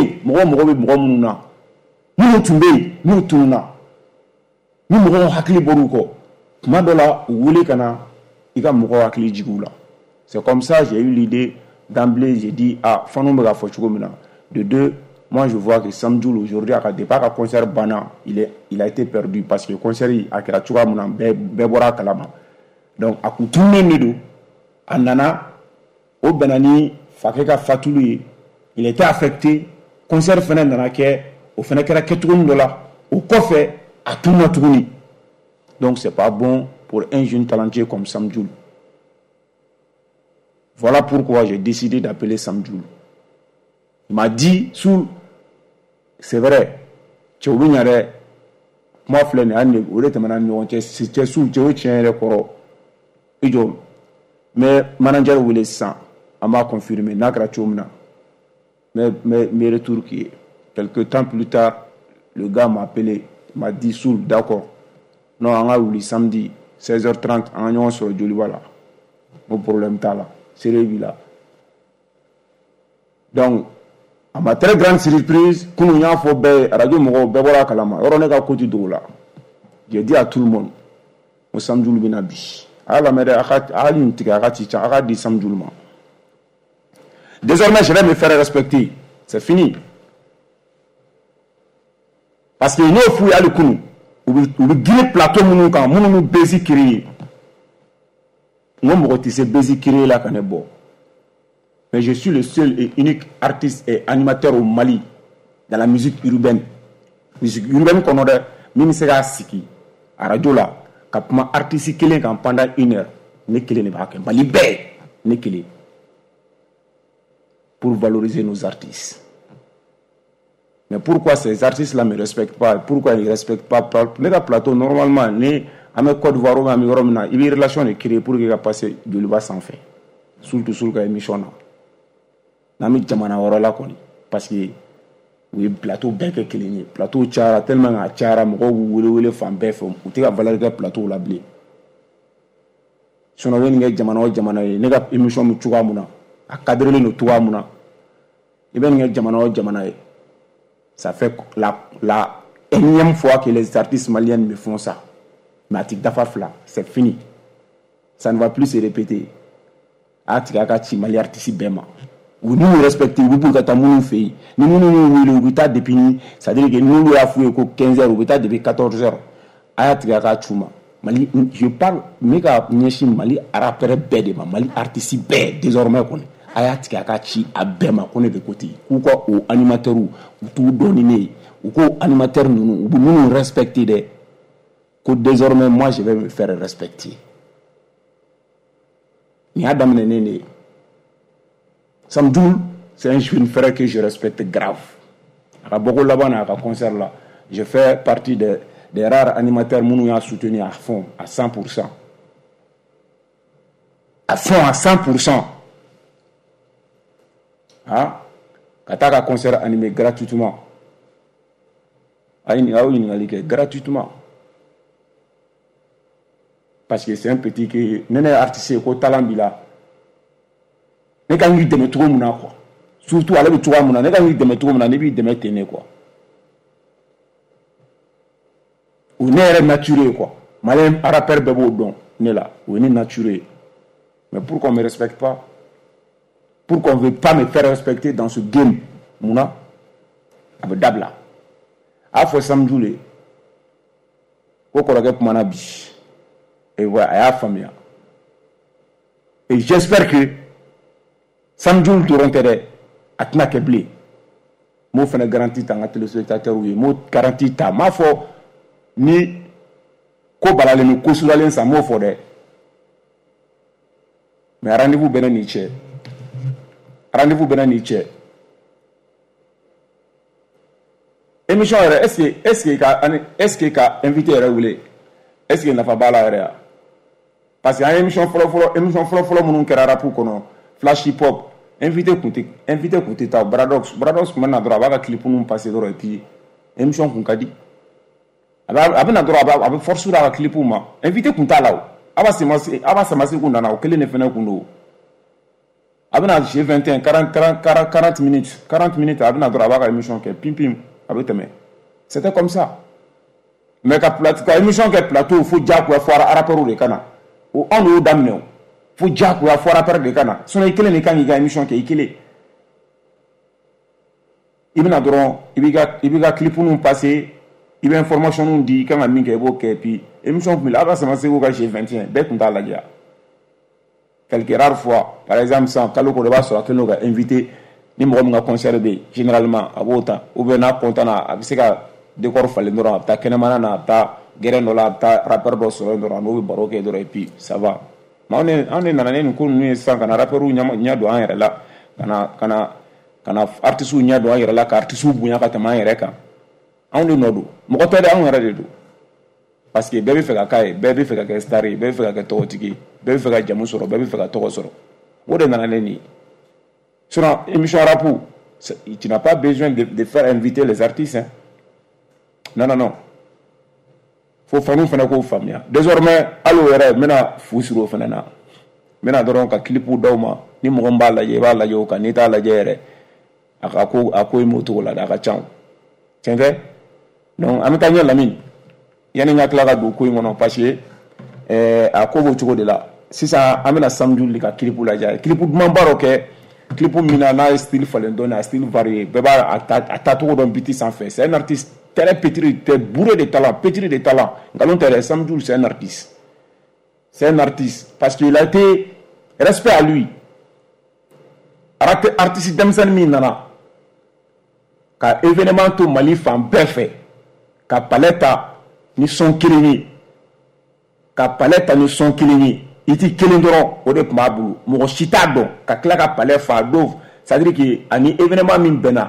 c'est comme ça j'ai eu l'idée d'emblée, j'ai dit de deux. Moi, je vois que Samjoul aujourd'hui, à départ, à concert Bana, il a été perdu parce que le concert a créé un Bebora Kalama. Donc, à Koutoumé Nido, Anana, au Benani, Fakeka Fatouli, il était affecté, concert fana nana kɛ o fana kɛra kɛcogo dɔ la o kɔfɛ a tununa tuguni. Donc c'est pas bon pour un jeune talentueux comme Sam Djoul. Voilà pourquoi j'ai décidé d'appeler Sam Djoul. Il m'a dit, Soul, c'est vrai, tu as oublié, moi, c'est Soul, tu as oublié, mais manager voulait ça, on m'a confirmé, mais retour qui est. Quelques temps plus tard, le gars m'a appelé, m'a dit, Soul, d'accord, non, on a oublié samedi, 16h30, on a sur le Joliba là. Mon problème est là, c'est réglé là. Donc, à ma très grande surprise, quand on a fait radio Moro, Bebola Kalama, on est à côté de là. J'ai dit à tout le monde, au Samdjoul Binabi. À la mère, à l'unité, à dit Samdjoul. Désormais, je vais me faire respecter. C'est fini. Parce que nous, il faut y aller pour nous. Le guiné plateau, nous, quand nous basic créé. Nous, nous, basic créé là, quand est bon. Mais je suis le seul et unique artiste et animateur au Mali dans la musique urbaine. Musique urbaine qu'on a, même si c'est Siki, à radio là, quand on artiste qui est pendant 1 heure, n'est qu'il n'est pas qu'un Mali bé, n'est qu'il est pour valoriser nos artistes. Mais pourquoi ces artistes-là ne me respectent pas? Pourquoi ils ne respectent pas les plateaux normalement, les Amis Côte d'Ivoire, Amis Romana, il y a une relation créée pour qu'ils passent de l'Ivoire sans fin. Surtout sur la émission. Nami jamana wara la koni parce que oui plateau bien que keleni plateau chara tellement a chara mo wele fan be fo o te ka valeur de plateau la blé sono wen nge jamana ne ga émission mu tuwa muna a cadre le no tuwa muna e ben nge jamana ça fait la énième fois que les artistes maliens me font ça matik dafafla c'est fini, ça ne va plus se répéter. Atika ka ti mali artiste bema vous nous respectez, vous pouvez que nous fait. Nous l'état depuis, c'est-à-dire que nous avons fait 15h, ou l'état depuis 14h. Ayat Chuma. Mali, je parle, méga Mali arabe bedema, Mali artiste bed désormais qu'on Ayat Kakachi abema qu'on est de côté. Ou quoi au animateur ou tout donné, ou quoi animateur nous respecter que désormais moi je vais me faire respecter. Ni Adam Nene. Sam Djoul, c'est un jeune frère que je respecte grave. À beaucoup là-bas, à concert là, je fais partie des rares animateurs qui ont soutenu à fond, à 100%. À fond, à 100%. Ah, quand tu as un concert animé gratuitement, gratuitement. Parce que c'est un petit qui n'est artiste qui talent bila. Ne kan yi deme tugo muna quoi, surtout ale tugo muna ne kan yi deme tugo muna ne bi deme tene quoi, ou ne est naturel quoi, malin rappeur bebo don ne là ou ne naturel. Mais pourquoi on me respecte pas, pourquoi on veut pas me faire respecter dans ce game muna abdabla a fo samjoule ko ko ragep manabi et voilà aya famia et j'espère que Samdjoul Tourontere a tena keblé. Mo fena garantie tanga téléspectateur ou mo garantie ta ma fo ni ko balale no ko sulalen sa mo fo de. Mais rendez-vous benen ni che. Rendez-vous benen ni che. Émission est-ce que ka invité régulier. Est-ce que na fa bala area. Parce que émission follow mon kera pour kono flash hip hop. Invité côté ta Bradox maintenant droit va clip pour nous passer droit et puis émission qu'on kadi abena droit aba force la clip pour moi invité qu'on ta là aba c'est masé qu'on na kele ne fena kundo abena j'ai 21 40 minutes abena droit aba émission que pim abeteme c'était comme ça mais ka émission que plateau faut dire quoi faire rapport au kana ou on nous damne faut dire quoi faire rapport de kana son ikele ne kan ga émission que ikele ibina droit ibiga clip pour nous passer ibe information nous dit quand même que bon puis émission pour là ça c'est au j'ai 21 dès qu'on t'a la dia quelques rares fois par exemple sans Kalo Kodeba sur laquelle on a invité ni mɔgɔ min ka concert bɛ yen généralement a b'o ta ou bien n'a content na a bɛ se ka décor falen dɔrɔn a bɛ taa kɛnɛmana na a bɛ taa gɛrɛn dɔ la a bɛ taa rappeur dɔ sɔrɔ dɔrɔn n'o bɛ baro kɛ dɔrɔn et puis ça va mais anw de nana ni nin ko ninnu ye sisan ka na rappeurs ɲɛ don an yɛrɛ la ka na artistes ɲɛ don an yɛrɛ la ka artistes bonya ka tɛmɛ an yɛrɛ kan anw de nɔ don mɔgɔ tɛ dɛ anw yɛrɛ de don parce que bɛɛ bɛ fɛ ka k'a ye bɛɛ bɛ fɛ ka kɛ star ye bɛɛ bɛ fɛ ka kɛ tɔgɔtigi ye bɛɛ bɛ fɛ ka jamu sɔrɔ bɛɛ bɛ fɛ ka tɔgɔ sɔrɔ o de nana ne nin ye sinon émission rap tu n'as pas besoin de faire inviter les artistes hein. Non faut fanu fana k'o faamuya désormais hali o yɛrɛ n bɛna fu siri o fana na n bɛna dɔrɔn ka clipu d'aw ma ni mɔgɔ min b'a lajɛ i b'a lajɛ o kan n'i t'a lajɛ yɛrɛ a ko i m'o cogo la dɛ a ka ca tiɲɛ tɛ donc an bɛ taa ɲɛ Lamine yani n ka tila ka don ko in kɔnɔ parce que a ko b'o cogo de la sisan an bɛna Sam Juli ka clipu lajɛ clipu dumanba dɔ kɛ clipu min na n'a ye style falen dɔɔnin a style varié bɛɛ b'a a tacogo dɔn biti sanfɛ c'est un artiste très bourré de talent pétri de talent ngalon tɛ dɛ Sam Juli c'est un artiste parce qu'il a été respect à lui artiste denmisɛnnin min nana ka événement to Mali fan bɛɛ fɛ ka palais ta ni son kelen ye ka palais ta ni son kelen ye i ti kelen dɔrɔn o de tun b'a bolo mɔgɔ si t'a dɔn ka tila ka palais fa don c'est à dire que ani événement min bɛnna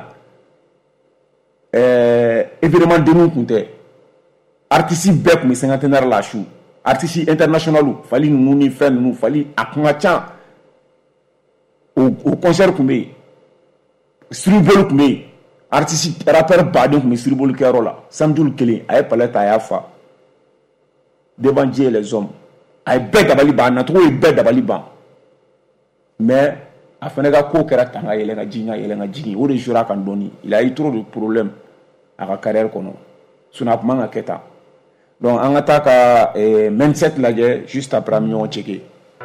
événement denninw tun tɛ artiste bɛɛ tun bɛ cinquantenaire la su artiste international Fali ninnu ni fɛn ninnu Fali a kun ka ca o concert tun bɛ yen survol tun bɛ yen artiste rappeur baden tun bɛ survol kɛyɔrɔ la Sam Juli kelen a ye palais ta a y'a fa devant Dieu et les hommes a ye bɛɛ dabali ban a nacogo ye bɛɛ dabali ban mais a fana ka ko kɛra tan ka yɛlɛ ka jigin o de jouera a kan dɔɔni il a eu trop de problème a ka carrière kɔnɔ sinon a tun man ka kɛ tan donc an ka taa ka mindset lajɛ juste après an bɛ ɲɔgɔn checker.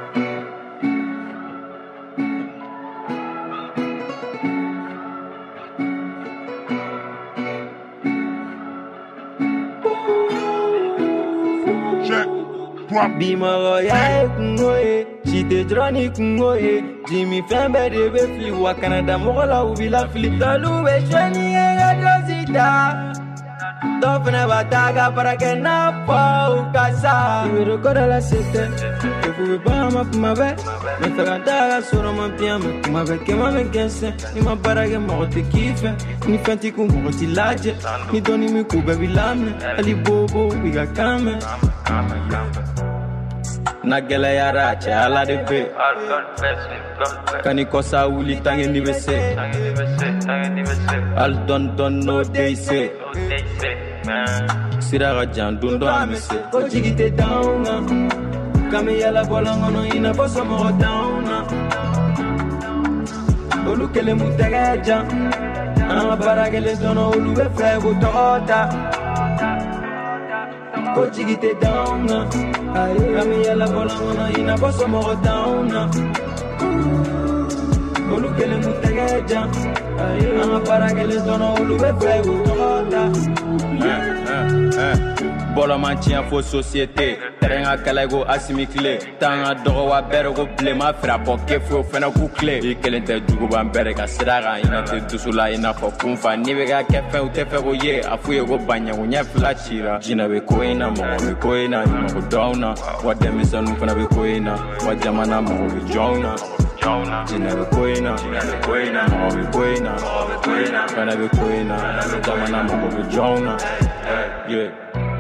Bimoro ya kungoye, chite droni kungoye, Jimmy Fembe de Befli, wa Canada Mola ubila Philip Dalu be shani ya dosita. Dofne bataga para que na pau casa. Y vero cora la sete, que fue pa ma be, me tagada solo ma piame, ma be que ma me kense, ni ma para que mo te kife, ni fanti ku mo ti laje, ni doni mi ku be bilame, ali bobo biga kame. Na gɛlɛyara cɛ ala de be kani kɔsa wuli tange ni bɛ se hali dɔn n'o de se sira ka jan don dɔ an bɛ se ko jigi tɛ d'anw na k'an bɛ yala bɔlɔn kɔnɔ i n'a fɔ somɔgɔ t'anw na olu kelen m'u tɛgɛ jan an ka baara kelen dɔnna olu bɛ fɛ ko tɔgɔ ta ko jigi tɛ d'anw na k'an bɛ yala bɔlɔn kɔnɔ i n'a fɔ somɔgɔ t'anw na olu kelen m'u tɛgɛ jan an ka baara kelen dɔnna olu bɛ fɛ ko tɔgɔ ta. Bɔlɔma tiɲɛ fo société terrain ka kala ko asimi kile tan ka dɔgɔ wa bɛrɛ ko bilenma fira bɔ ke fo fɛnɛ ku kile i kelen tɛ juguban bɛrɛ ka sira kan i na tɛ dusu la i n'a fɔ kunfa n'i bɛ ka kɛ fɛn u tɛ fɛ ko ye a f'u ye ko baɲɛko ɲɛ fila cira jinɛ bɛ ko in na mɔgɔ bɛ ko in na i mago dɔnw na wa denmisɛnninw fana bɛ ko in na wa jamana mɔgɔ bɛ jɔnw na jinɛ bɛ ko in na mɔgɔ bɛ ko in na fana bɛ ko in na jamana mɔgɔ bɛ jɔnw na yeah.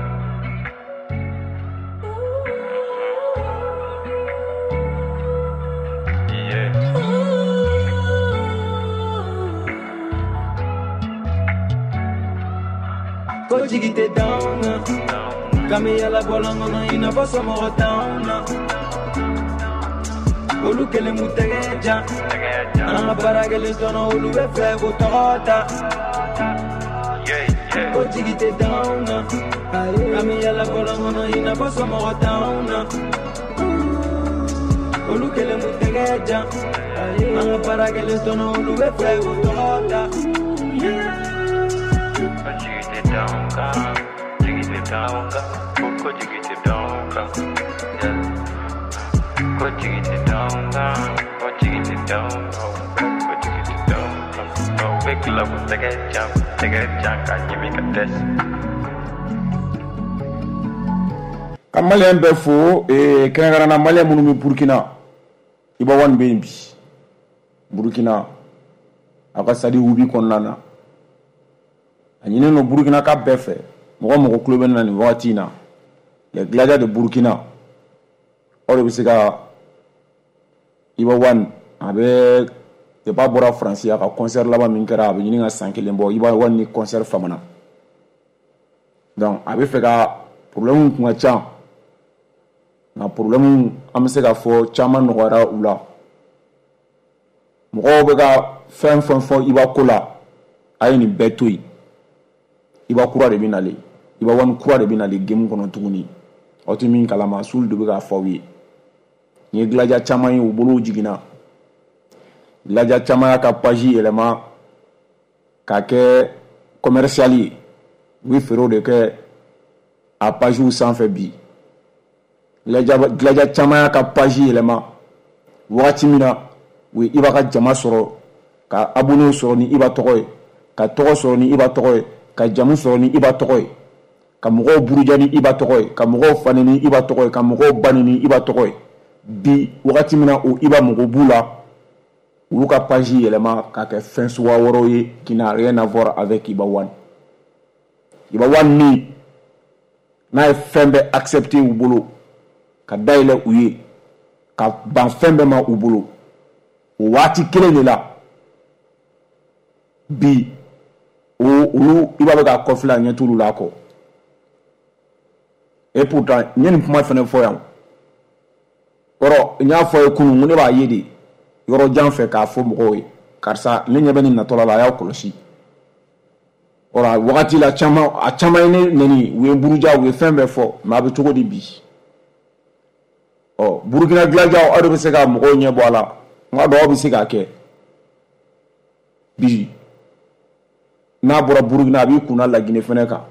Ko jigi tɛ d'anw na k'an bɛ yala bɔlɔn kɔnɔ i n'a fɔ somɔgɔ t'anw na olu kelen m'u tɛgɛ jan an ka baara kelen dɔnna olu bɛ fɛ ko tɔgɔ ta ko jigi tɛ d'anw na k'an bɛ yala bɔlɔn kɔnɔ i n'a fɔ somɔgɔ t'anw na olu kelen m'u tɛgɛ jan an ka baara kelen dɔnna olu bɛ fɛ ko tɔgɔ ta. quick love, take a jump, I give me a test. Malien befo et Kangarana Malien Mounumi Burkina. Iba wan baby. Burkina. Aka sadi ubi konana. Anyine no Burkina ka befe. Mo club na ni watina. Les gladiateurs de Burkina. Ore bisika Iba wan avec te pas bora français aka concert là-bas minkara abi ni nga sankelen bo Iba wan ni concert famana. Donc abi fait ka problème ko cha na problème am se ka fo chama no wara ula mo be ka fen Iba kola ay ni betui Iba kura de binale Iba wan kura de binale game kono tuguni otimin kala masul de be ka fo wi ni glaja chama yi ubulu jigina glaja chama ka page élément ka ke commerciali wi fero de ke a page ou sans fait bi glaja chama ka page élément wati mina wi Iba ka jama soro ka abonné soro ni Iba tokoy ka toko soro ni Iba tokoy ka jamu soro ni Iba tokoy ka mugo burujani Iba tokoy ka mugo fanini Iba tokoy ka mugo banini Iba tokoy bi wakati mina o Iba mugo bula ou ka page élément ka ke fin soa woro ye qui n'a rien à voir avec Iba wan ni na fembe accepter u bolo ka daile uye ka ban fembe ma u bolo o wati kele de la bi o Iba be ka kofla nyetulu la ko et pourtant ñen kuma fene foyam oro nya foy kunu ngune ba yedi yoro janfe ka fo mo yi karsa le nyabeni na tola la ya kolosi ora wakati la chama ne neni we buruja we fembe fo ma be togo di bi o Burkina glaja o ado be se ka mo nye bola ma do be se ka ke bi na bora Burkina bi kuna la Guinée fene ka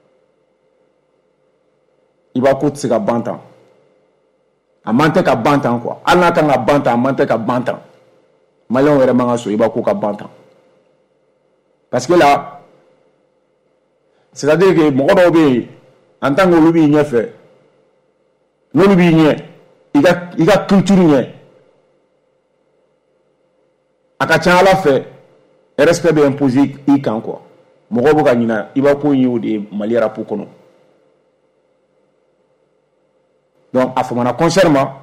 Iba ko se ka bantan amante ka bantan quoi ana ka nga bantan amante ka bantan malon were manga so Iba ko ka bantan parce que là c'est-à-dire que mon robe en tant que lubi ñefe no lubi ñe iga culture ñe aka chala fait respect be imposer i kan quoi mo robo ka ñina Iba ko ñew de maliara pour kono donc a famana concert ma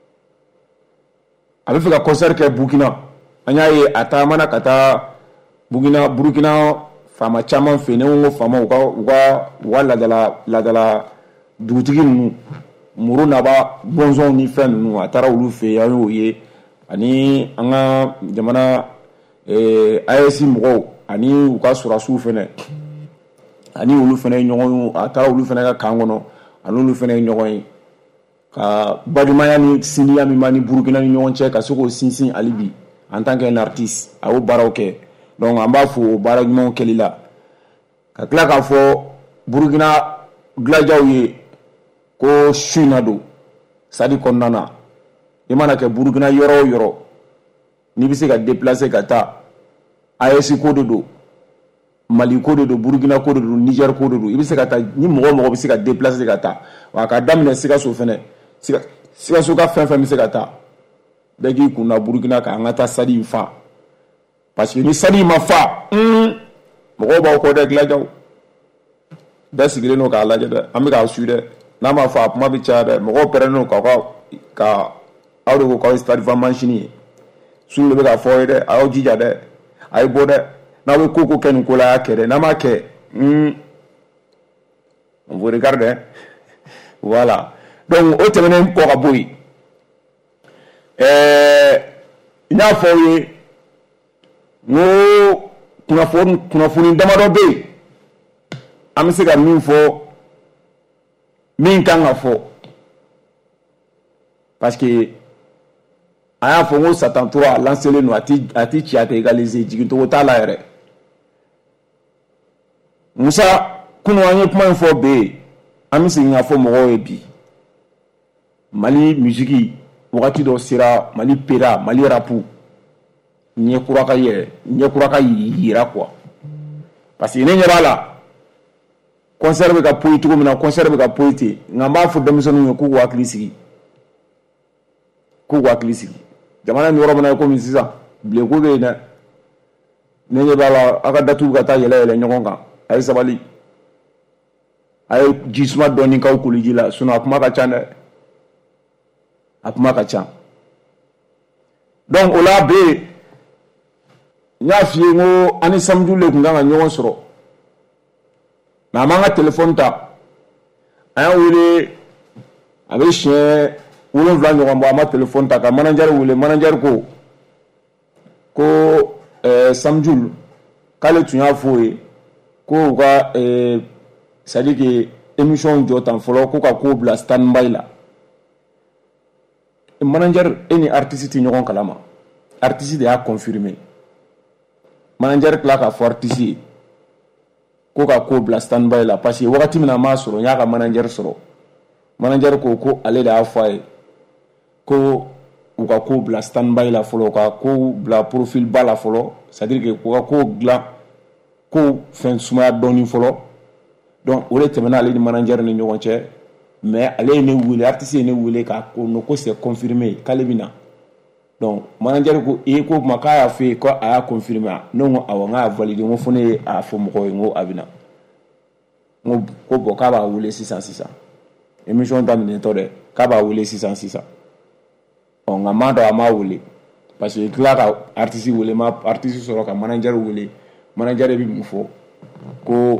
avec fait concert ke Burkina anya ye ata mana kata Burkina fama chama fene ngo fama uga la dala dugutigi nu muru na ba bonzon ni fen nu atara ulu fe ya yo ye ani anga jamana ASC mo ani uka surasu fene ani ulu fene nyogo atara ulu fene ka kangono anu ulu fene nyogo ka badumaya ni sinia mi mani Burkina ni nyogo che ka soko sinsin alibi en tant qu'un artiste a au baroque donc en bas fo baragement kelila ka kla ka fo Burkina glajaw ye ko shinado sadi konnana imana ke Burkina yoro ni bi se ka déplacer ka ta ASC ko do Mali ko do Burkina ko do Niger ko do ibi se ka ta ni mo bi se ka déplacer ka ta wa ka damne sika so fene sika so ka fen mi se ka ta dagi kuna Burkina ka ngata sadi fa parce que ni sadi ma fa mo ba ko de glajaw da sigire no ka laje de am ka su de na ma fa ma bi cha de mo pere no ka awdo ko stade va manchini sun le ka fo de aw jija de ay bo de na we koko ken ko la kere na ma ke on vous regarde voilà donc o temene ko ka boy ina fo ye no kuna foni damado be am se ga min fo min kan ga fo parce que aya fo ngo satan 3 lancer le no ati chi ate égaliser jigito ta la ere musa kuno anye kuma fo be am se nga fo mo ebi Mali musique wakati do sira Mali pera Mali rapu ɲɛkura ka yira quoi parce que ne ɲɛ b'a la concert bɛ ka poyi cogo min na concert bɛ ka poyi ten nka n b'a fɔ denmisɛnninw ye k'u k'u hakili sigi jamana in yɔrɔ min na komi sisan bilenko bɛ yen dɛ ne ɲɛ b'a la a ka datugu ka taa yɛlɛ ɲɔgɔn kan a ye sabali a ye jisuma dɔɔni k'aw koliji la sinon a kuma ka ca dɛ a kuma ka ca donc o la bɛ n y'a f'i ye n ko an ni Samjul de tun kan ka ɲɔgɔn sɔrɔ mais a m'an ka téléphone ta an y'a wele a bɛ siɲɛ 7 ɲɔgɔn bɔ a ma téléphone ta ka manager wele manager ko Samjul k'ale tun y'a fɔ ye ko u ka c'est à dire que émission jɔ tan fɔlɔ ko ka ko bila standby la manager e ni artiste tɛ ɲɔgɔn kalama artiste de y'a confirmé manager tila k'a fɔ artiste ye ko ka ko bila standby la parce que wagati min na m'a sɔrɔ n y'a ka manager sɔrɔ manager ko ale de y'a fɔ a ye ko u ka ko bila standby la fɔlɔ ka ko bila profil ba la fɔlɔ c'est à dire que ko ka ko dilan ko fɛn sumaya dɔɔni fɔlɔ donc o de tɛmɛna ale ni manager ni ɲɔgɔn cɛ mais ale ye ne wele artiste ye ne wele k'a ko c'est confirmé k'ale bɛ na donc manager ko ko kuma k'a y'a fɔ ye ko a y'a confirmé ne ko awɔ n k'a y'a validé n ko fo ne y'a fɔ mɔgɔw ye n ko a bɛ na n ko bon k'a b'a wele sisan émission daminɛtɔ dɛ k'a b'a wele sisan nka m'a dɔn a m'a wele parce que tila ka artiste wele ma artiste sɔrɔ ka manager wele manager bɛ mun fɔ ko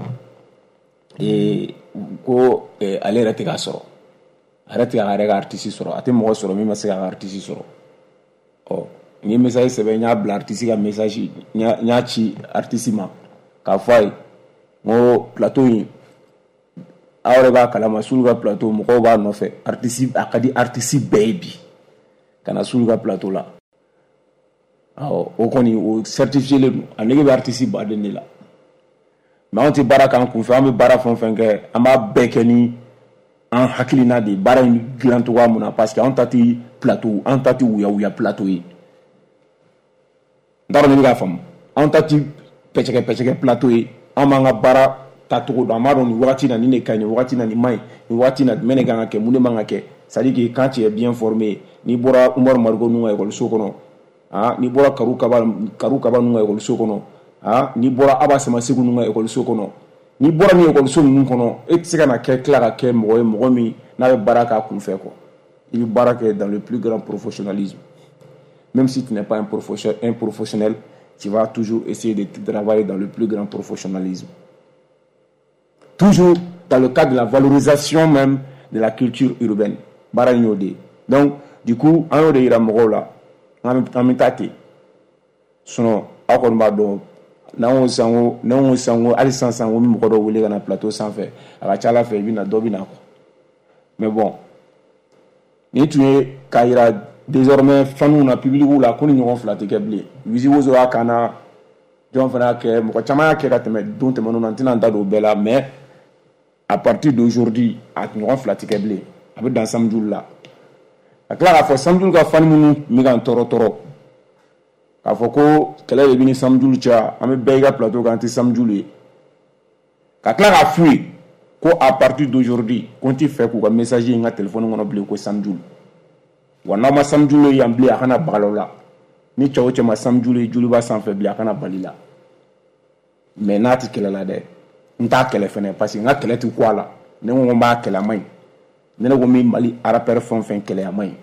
ale yɛrɛ tɛ k'a sɔrɔ a yɛrɛ tɛ k'a yɛrɛ ka artiste sɔrɔ a tɛ mɔgɔ sɔrɔ min ma se k'a ka artiste sɔrɔ n ye message sɛbɛn n y'a bila artiste ka message n y'a ci artiste ma k'a fɔ a ye n ko plateau in aw yɛrɛ b'a kalama Sulu ka plateau mɔgɔw b'a nɔfɛ artiste a ka di artiste bɛɛ ye bi ka na Sulu ka plateau la o kɔni o certifié le don a nege bɛ artiste baden de la mais anw tɛ baara k'an kunfɛ an bɛ baara fɛn o fɛn kɛ an b'a bɛɛ kɛ ni an hakilina de ye baara in dilan cogoya mun na parce que anw ta tɛ plateau an ta tɛ wuya plateau ye n t'a dɔn ne bɛ k'a faamu anw ta tɛ pɛcɛkɛ plateau ye an b'an ka baara tacogo dɔn an b'a dɔn nin wagati na nin de ka ɲi nin wagati na nin man ɲi nin wagati na jumɛn de kan ka kɛ mun de man ka kɛ c'est à dire que quand tu es bien formé n'i bɔra Umaru Marigo ninnu ka école so kɔnɔ n'i bɔra Karu Kaba ninnu ka école so kɔnɔ n'i bɔra Aba Sama Segu ninnu ka école so kɔnɔ n'i bɔra nin école so ninnu kɔnɔ e tɛ se ka na tila ka kɛ mɔgɔ ye mɔgɔ min n'a bɛ baara k'a kunfɛ quoi i bɛ baara kɛ dans le plus grand professionnalisme même si tu n'es pas un professionnel tu vas toujours essayer de travailler dans le plus grand professionnalisme toujours dans le cadre de la valorisation même de la culture urbaine baara in y'o de ye donc du coup an y'o de yira mɔgɔw la an bɛ taa ten sinon aw kɔni b'a dɔn n'an ko sisan ko hali sisan ko mɔgɔ dɔ wele ka na plateau sanfɛ a ka ca Ala fɛ i bɛ na dɔ bɛ na quoi mais bon nin tun ye k'a yira désormais faniw na publiciw la ko ni ɲɔgɔn fila tɛ kɛ bilen Wizi Wozo y'a kan na jɔn fana y'a kɛ mɔgɔ caman y'a kɛ ka tɛmɛ don tɛmɛnw na n tɛna n da don o bɛɛ la mais à partir d'aujourd'hui a ɲɔgɔn fila tɛ kɛ bilen a bɛ dan Samjul la a tila k'a fɔ Samjul ka fani minnu bɛ ka n tɔɔrɔ k'a fɔ ko kɛlɛ de bɛ ni Samjul cɛ an bɛ bɛɛ i ka plateau kan an tɛ Samjul ye ka tila k'a f'u ye ko à partir d'aujourd'hui ko n tɛ fɛ k'u ka message in ka téléphone kɔnɔ bilen ko Samjul wa n'aw ma Samjul ye yan bilen a kana baga aw la ni cɛ o cɛ ma Samjul ye joliba sanfɛ bilen a kana bali la mais n'a tɛ kɛlɛ la dɛ n t'a kɛlɛ fɛnɛ parce que n ka kɛlɛ tɛ ku a la ne ko n b'a kɛlɛ a ma ɲi ne ko min Mali rappeur fɛn o fɛn kɛlɛ a ma ɲi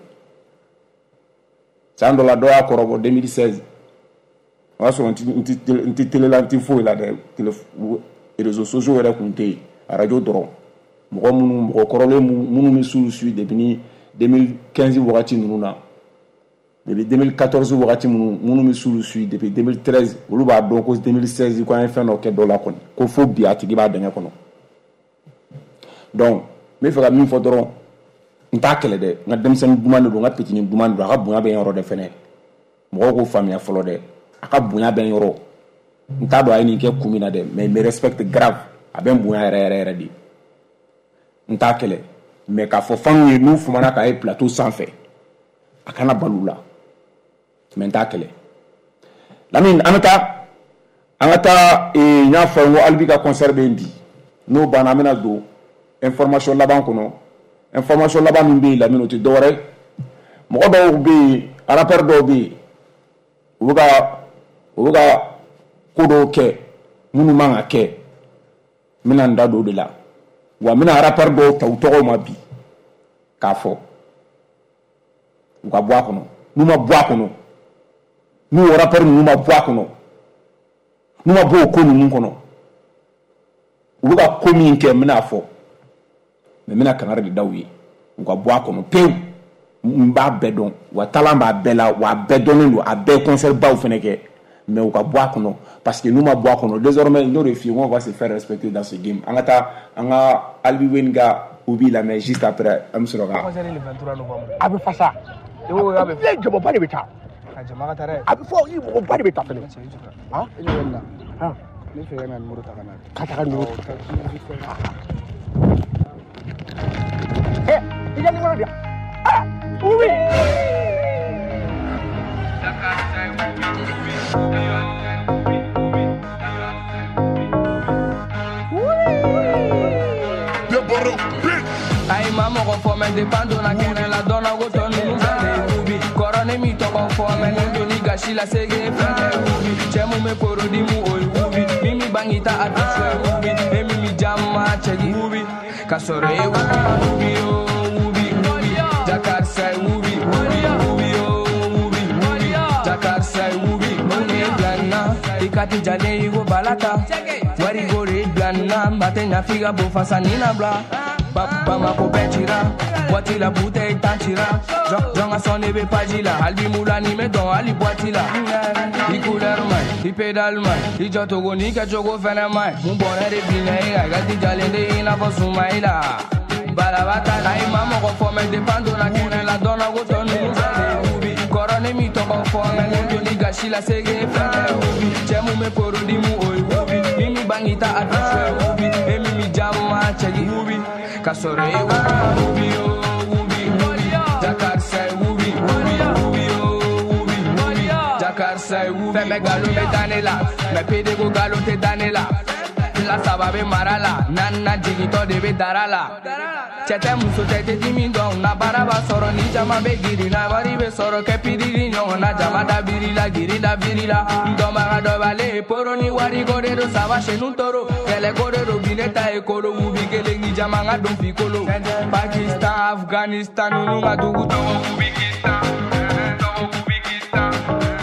san dɔ la dɔ y'a kɔrɔbɔ 2016 o y'a sɔrɔ n tɛ télé la n tɛ foyi la dɛ réseaux sociaux yɛrɛ tun tɛ yen radio dɔrɔn mɔgɔ kɔrɔlen minnu bɛ Sulu suit depuis ni 2015 wagati ninnu na depuis 2014 wagati minnu bɛ Sulu suit depuis 2013 olu b'a dɔn ko 2016 ko an ye fɛn dɔ kɛ dɔ la kɔni ko fo bi a tigi b'a dɛngɛ kɔnɔ donc n bɛ fɛ ka min fɔ dɔrɔn n t'a kɛlɛ dɛ n ka denmisɛnnin duman de don n ka petini duman de don a ka bonya bɛ n yɔrɔ de fɛnɛ mɔgɔw k'o faamuya fɔlɔ dɛ a ka bonya bɛ n yɔrɔ n t'a dɔn a ye nin kɛ kun min na dɛ mais me respecte grave a bɛ n bonya yɛrɛ de n t'a kɛlɛ mais k'a fɔ fɛnw ye n'u fumana k'a ye plateau sanfɛ a kana balo la mais n t'a kɛlɛ Lamine angata e nya fa wo albika concert bendi no bana mena do information laban kono information laban mbi Lamine ti dore mo do bi rapport do bi wuga kodo ke munu manga ke mina nda do de la wa mina rapport do taw ma bi ka fo wuga bwa kono numa bwa kono nu rapport numa bwa kono numa bo ko nu kono wuga komi nke mina fo me mina kanara de dawi wuga bwa kono pew mba bedon wa talamba bela wa bedon lu abe concert ba feneke mais wuga bwa kono parce que numa bwa kono désormais nos refus on va se faire respecter dans ce game anga albi wenga ubi la mais juste après am soroga concert le 23 novembre abi fasa yo abi le jobo bani beta jama'a tare abi fo yi mo bani beta fele ha ina wala ha ne fe yana muru ta kana kata kan muru ila ni mo dia oui Ay mama ko fo men depando na kene la dona go to nu ubi korone mi to ko fo men ndo ni gashi la sege frate ubi chemu me poro di mu oi ubi mimi bangita atso ubi e mimi jamma chegi ubi kasore ubi ubi jakar sai ubi ubi jakar sai ubi mone glanna ikati jale igo balata wari gore glanna matenya figa bo fasanina bla Papa ma ko betira Boiti la bouteille tantira Jonga son ebe pagila Albi moulani me don ali boitila I couleur mai, I pedal mai I joto go ni ka jogo fene mai Mun bonne de bine I gati jalende ina fo sumaila Balabata na imamo ko fo me depando na kene la dona go tonu ubi Korone mi to ko fo me ndo ni gashi la sege fene ubi Chemu me poro di mu oi ubi Mimi bangita atwe ubi Emi mi jamma chegi ubi Kasore ubi Jakar say ubi Jakar say ubi Feme galo me danela Me pede go galo te danela La sababe marala Nana jigito debe darala Chete muso tete dimindong Na baraba soro ni jama be giri Na baribe soro ke piriri nyong Na jama da birila giri da virila Ndoma ga dobale Poro ni wari gorero Sava shenun toro Kele gorero bineta e koro Ubi gele ni jama nga don fikolo Pakistan, Afghanistan Unu nga dugu togo Ubikistan Togo Ubikistan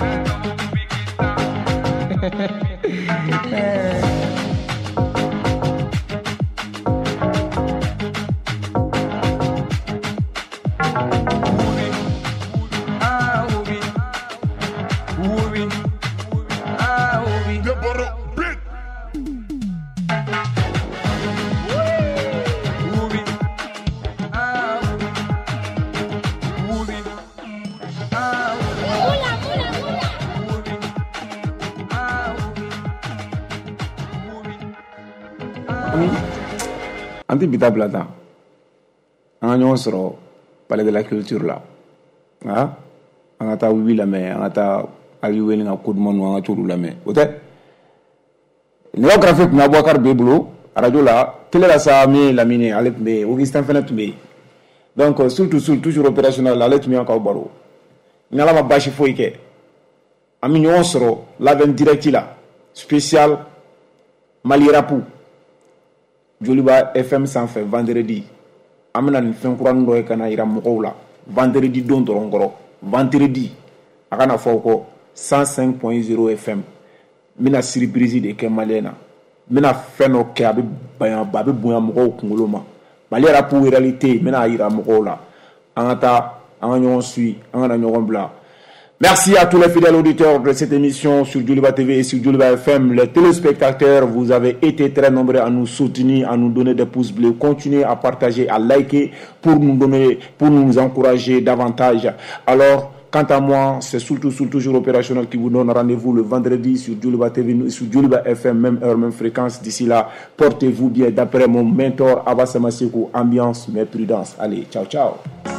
Anti bita blata anga ñoo soro palais de la culture là anga ta wibi la me anga ta ali weli nga coup de mon anga turu la me ote néographique na Boubacar Bebulo radio la télé la sa mi la mine alet be Augustin Fenet be donc surtout toujours opérationnel alet mi encore baro ñala ma bashi foike ami ñoo soro la 20 direct là spécial Mali Rapou Joliba FM sanfɛ vendredi an bɛna nin fɛn kura dɔ ye ka na yira mɔgɔw la vendredi don dɔrɔn kɔrɔ vendredi a kana fɔ ko 105.0 FM n bɛna surprise de kɛ maliyɛn na n bɛna fɛn dɔ kɛ a bɛ bonya mɔgɔw kunkolo ma Mali Rapou réalité n bɛna yira mɔgɔw la an ka taa an ka ɲɔgɔn suit an kana ɲɔgɔn bila. Merci à tous les fidèles auditeurs de cette émission sur Djoliba TV et sur Djoliba FM. Les téléspectateurs, vous avez été très nombreux à nous soutenir, à nous donner des pouces bleus. Continuez à partager, à liker pour nous encourager davantage. Alors, quant à moi, c'est surtout opérationnel qui vous donne rendez-vous le vendredi sur Djoliba TV et sur Djoliba FM, même heure, même fréquence. D'ici là, portez-vous bien. D'après mon mentor, Abbas Masekou, ambiance mais prudence. Allez, ciao, ciao.